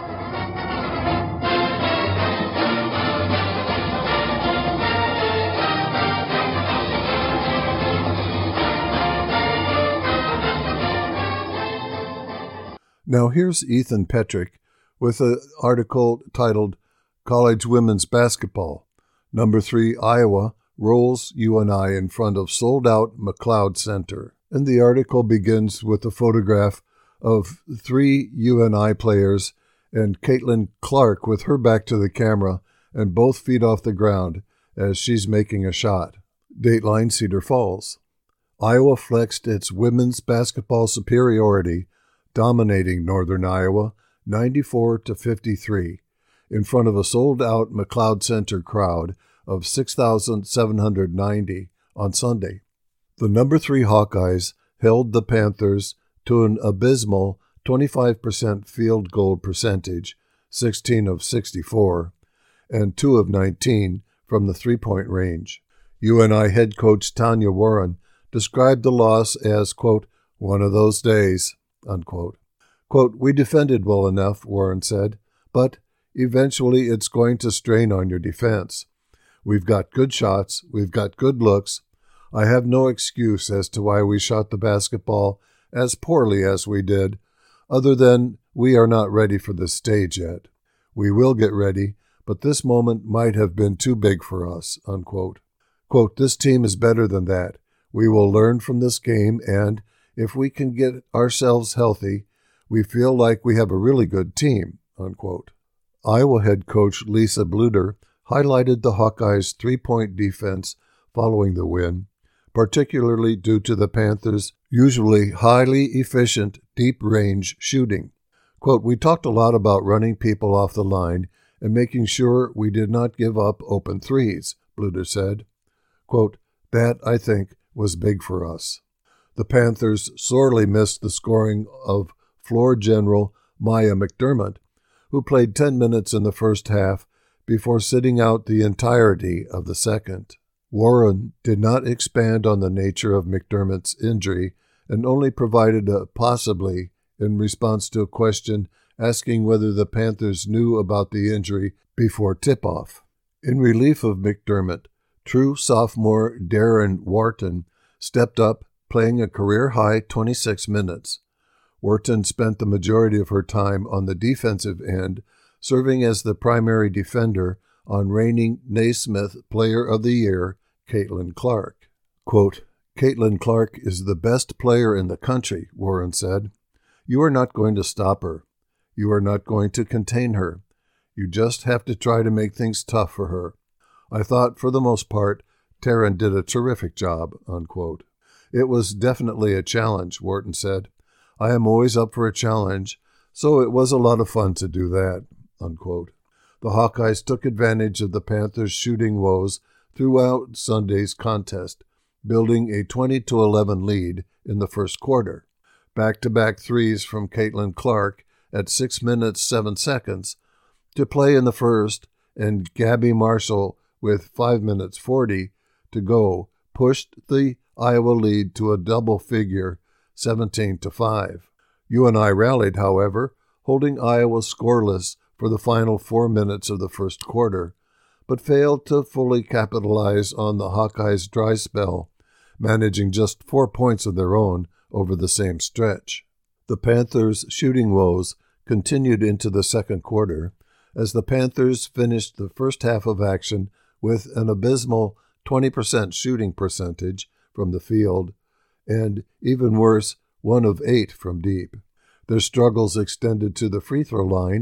Now here's Ethan Petrick with an article titled College Women's Basketball. Number three, Iowa rolls U N I in front of sold-out McLeod Center. And the article begins with a photograph of three U N I players and Caitlin Clark with her back to the camera and both feet off the ground as she's making a shot. Dateline Cedar Falls. Iowa flexed its women's basketball superiority, dominating Northern Iowa ninety-four to fifty-three in front of a sold-out McLeod Center crowd of six thousand seven hundred ninety on Sunday. The number three Hawkeyes held the Panthers to an abysmal twenty-five percent field goal percentage, sixteen of sixty-four, and two of nineteen from the three-point range. U N I head coach Tanya Warren described the loss as, quote, one of those days, unquote. Quote, we defended well enough, Warren said, but eventually it's going to strain on your defense. We've got good shots, we've got good looks. I have no excuse as to why we shot the basketball as poorly as we did, other than we are not ready for this stage yet. We will get ready, but this moment might have been too big for us, unquote. Quote, this team is better than that. We will learn from this game, and if we can get ourselves healthy, we feel like we have a really good team, unquote. Iowa head coach Lisa Bluder highlighted the Hawkeyes' three-point defense following the win, particularly due to the Panthers' usually highly efficient deep-range shooting. Quote, we talked a lot about running people off the line and making sure we did not give up open threes, Bluder said. Quote, that, I think, was big for us. The Panthers sorely missed the scoring of floor general Maya McDermott, who played ten minutes in the first half before sitting out the entirety of the second. Warren did not expand on the nature of McDermott's injury and only provided a possibly in response to a question asking whether the Panthers knew about the injury before tip-off. In relief of McDermott, true sophomore Darren Wharton stepped up, playing a career-high twenty-six minutes. Wharton spent the majority of her time on the defensive end, serving as the primary defender on reigning Naismith Player of the Year, Caitlin Clark. Quote, Caitlin Clark is the best player in the country, Warren said. You are not going to stop her. You are not going to contain her. You just have to try to make things tough for her. I thought, for the most part, Taryn did a terrific job, unquote. It was definitely a challenge, Wharton said. I am always up for a challenge, so it was a lot of fun to do that, unquote. The Hawkeyes took advantage of the Panthers' shooting woes throughout Sunday's contest, building a twenty to eleven lead in the first quarter. Back-to-back threes from Caitlin Clark at six minutes, seven seconds to play in the first, and Gabby Marshall with five minutes, forty to go, pushed the Iowa lead to a double figure, seventeen to five. U N I rallied, however, holding Iowa scoreless for the final four minutes of the first quarter, but failed to fully capitalize on the Hawkeyes' dry spell, managing just four points of their own over the same stretch. The Panthers' shooting woes continued into the second quarter, as the Panthers finished the first half of action with an abysmal twenty percent shooting percentage from the field, and, even worse, one of eight from deep. Their struggles extended to the free throw line,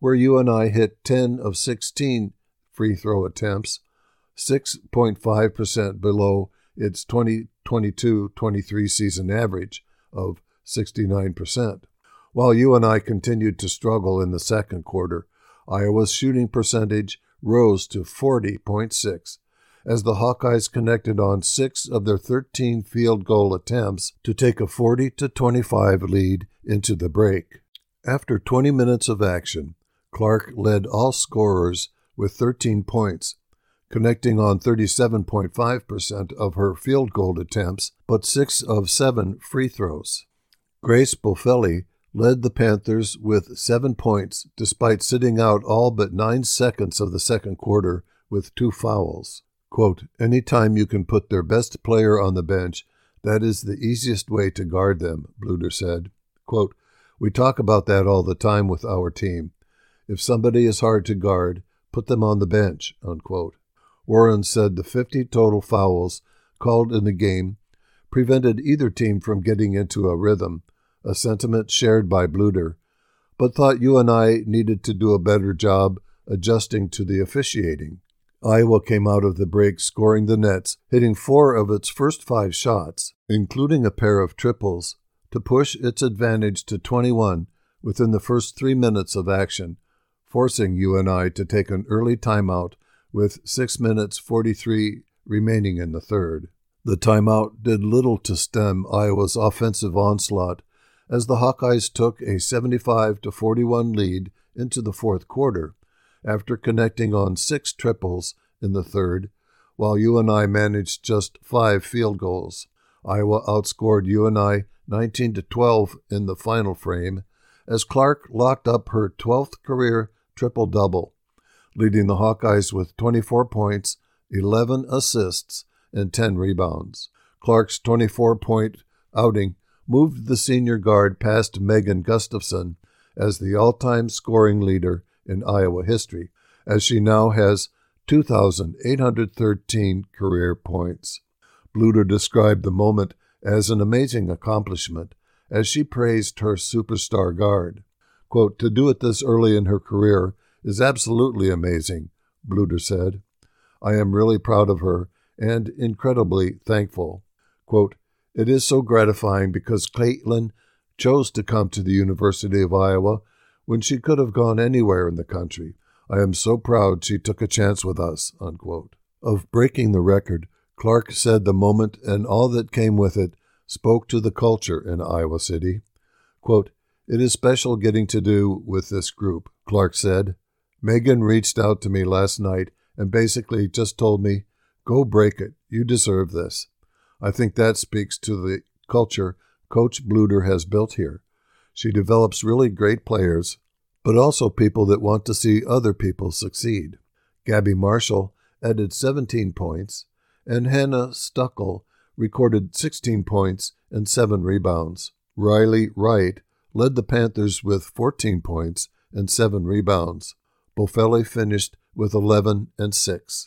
where U N I hit ten of sixteen free throw attempts, six point five percent below its twenty twenty-two twenty-three season average of sixty-nine percent. While U N I continued to struggle in the second quarter, Iowa's shooting percentage rose to forty point six, as the Hawkeyes connected on six of their thirteen field goal attempts to take a forty to twenty-five lead into the break. After twenty minutes of action, Clark led all scorers with thirteen points, connecting on thirty-seven point five percent of her field goal attempts, but six of seven free throws. Grace Bofelli led the Panthers with seven points despite sitting out all but nine seconds of the second quarter with two fouls. Quote, "Anytime you can put their best player on the bench, that is the easiest way to guard them," Bluder said. Quote, "We talk about that all the time with our team. If somebody is hard to guard, put them on the bench," unquote. Warren said the fifty total fouls called in the game prevented either team from getting into a rhythm, a sentiment shared by Bluder, but thought U N I needed to do a better job adjusting to the officiating. Iowa came out of the break scoring the nets, hitting four of its first five shots, including a pair of triples, to push its advantage to twenty-one within the first three minutes of action, forcing U N I to take an early timeout with six minutes forty-three remaining in the third. The timeout did little to stem Iowa's offensive onslaught, as the Hawkeyes took a seventy-five to forty-one lead into the fourth quarter, after connecting on six triples in the third, while U N I managed just five field goals. Iowa outscored U N I nineteen to twelve in the final frame, as Clark locked up her twelfth career triple-double, leading the Hawkeyes with twenty-four points, eleven assists, and ten rebounds. Clark's twenty-four-point outing moved the senior guard past Megan Gustafson as the all-time scoring leader in Iowa history, as she now has two thousand eight hundred thirteen career points. Bluder described the moment as an amazing accomplishment, as she praised her superstar guard. Quote, "To do it this early in her career is absolutely amazing," Bluder said. "I am really proud of her and incredibly thankful." Quote, "It is so gratifying because Caitlin chose to come to the University of Iowa when she could have gone anywhere in the country. I am so proud she took a chance with us," unquote. Of breaking the record, Clark said the moment and all that came with it spoke to the culture in Iowa City. Quote, "It is special getting to do with this group," Clark said. "Megan reached out to me last night and basically just told me, 'Go break it. You deserve this.' I think that speaks to the culture Coach Bluder has built here. She develops really great players, but also people that want to see other people succeed." Gabby Marshall added seventeen points, and Hannah Stuckel recorded sixteen points and seven rebounds. Riley Wright led the Panthers with fourteen points and seven rebounds. Bofelli finished with eleven and six.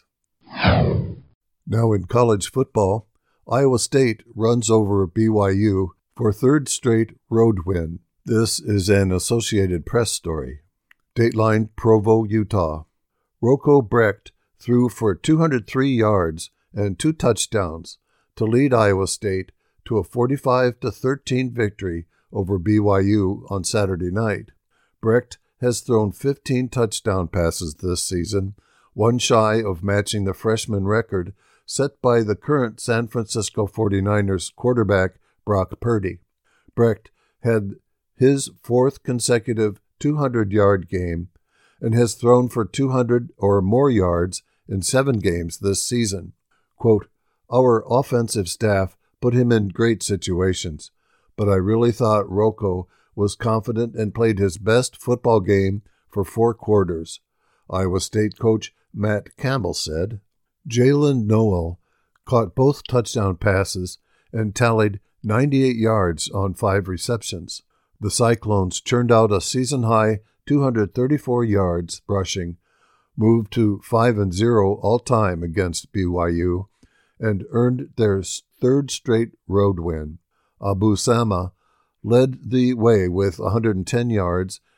Now in college football, Iowa State runs over B Y U for third straight road win. This is an Associated Press story. Dateline, Provo, Utah. Rocco Brecht threw for two hundred three yards and two touchdowns to lead Iowa State to a forty-five to thirteen victory over B Y U on Saturday night. Brecht has thrown fifteen touchdown passes this season, one shy of matching the freshman record set by the current San Francisco forty-niners quarterback Brock Purdy. Brecht had his fourth consecutive two hundred-yard game and has thrown for two hundred or more yards in seven games this season. Quote, "Our offensive staff put him in great situations, but I really thought Rocco was confident and played his best football game for four quarters," Iowa State coach Matt Campbell said. Jalen Noel caught both touchdown passes and tallied ninety-eight yards on five receptions. The Cyclones churned out a season-high two hundred thirty-four yards rushing, moved to five and zero all-time against B Y U, and earned their third straight road win. Abu Sama led the way with one hundred ten yards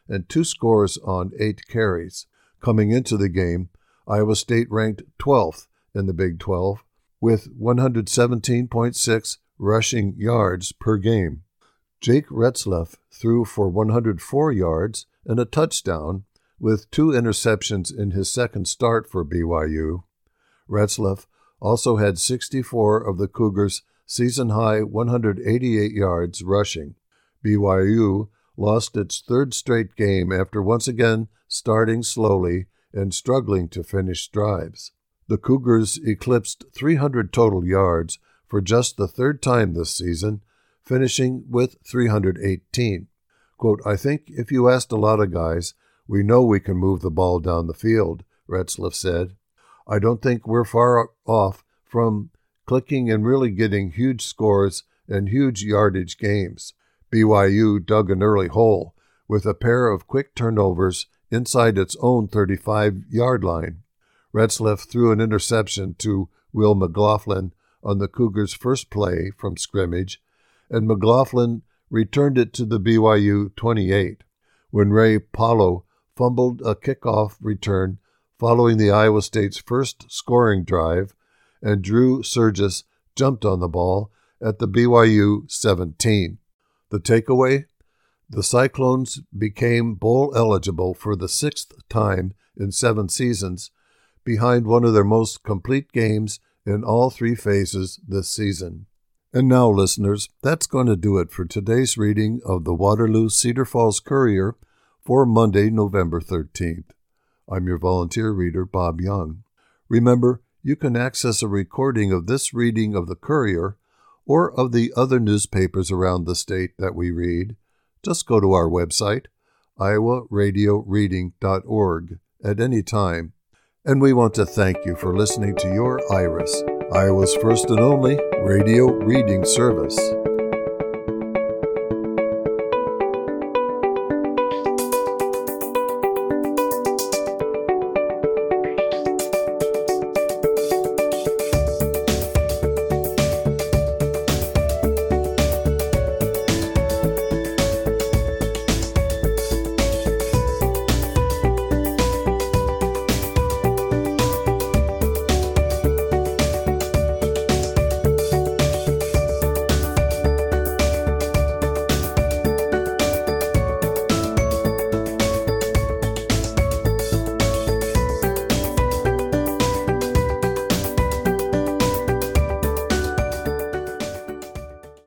and two scores on eight carries. Coming into the game, Iowa State ranked twelfth in the Big twelve with one hundred seventeen point six rushing yards per game. Jake Retzlaff threw for one hundred four yards and a touchdown with two interceptions in his second start for B Y U. Retzlaff also had sixty-four of the Cougars' season-high one hundred eighty-eight yards rushing. B Y U lost its third straight game after once again starting slowly and struggling to finish drives. The Cougars eclipsed three hundred total yards for just the third time this season, finishing with three hundred eighteen. Quote, "I think if you asked a lot of guys, we know we can move the ball down the field," Retzlaff said. "I don't think we're far off from clicking and really getting huge scores and huge yardage games." B Y U dug an early hole with a pair of quick turnovers inside its own thirty-five-yard line. Retzlaff threw an interception to Will McLaughlin on the Cougars' first play from scrimmage, and McLaughlin returned it to the B Y U twenty-eight. When Ray Paulo fumbled a kickoff return following the Iowa State's first scoring drive, and Drew Surgis jumped on the ball at the B Y U seventeen. The takeaway? The Cyclones became bowl eligible for the sixth time in seven seasons, behind one of their most complete games in all three phases this season. And now, listeners, that's going to do it for today's reading of the Waterloo Cedar Falls Courier for Monday, November thirteenth. I'm your volunteer reader, Bob Young. Remember, you can access a recording of this reading of the Courier or of the other newspapers around the state that we read. Just go to our website, iowa radio reading dot org, at any time. And we want to thank you for listening to your IRIS, Iowa's first and only radio reading service.